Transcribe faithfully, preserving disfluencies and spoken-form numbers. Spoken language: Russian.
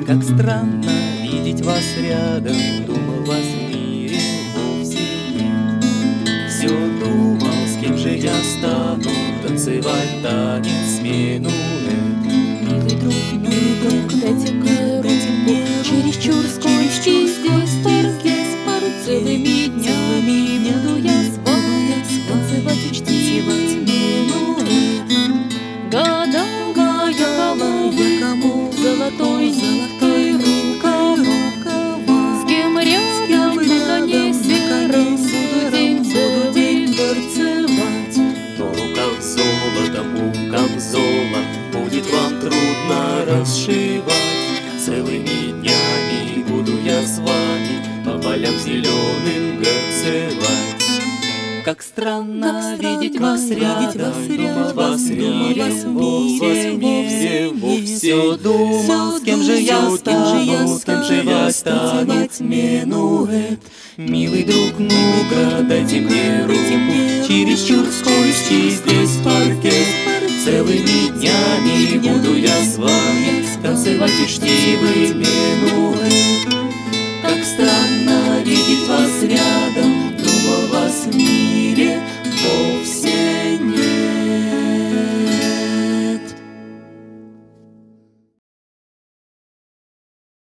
Как странно видеть вас рядом, думал, вас в мире вовсе нет. Все думал, с кем же я стану танцевать танец минуэт. Милый друг, милый друг, дайте-ка руку, чересчур скользкий здесь паркет. Целыми днями буду я с вами танцевать учтиво минуэт. Гадала я кому золотой, золотой рукава, с кем рядом на коне сером буду день целый горцевать. Но рукав золотом у камзола будет вам трудно расшивать. Целыми днями буду я с вами по полям зеленым горцевать. Как странно видеть вас рядом, думал, вас в мире вовсе вовсе думал, с кем же я стану танцевать танец минуэт. Милый друг, ну-ка, дайте мне руку, чересчур скользкий здесь паркет. Целыми днями буду я с вами танцевать учтивый минуэт.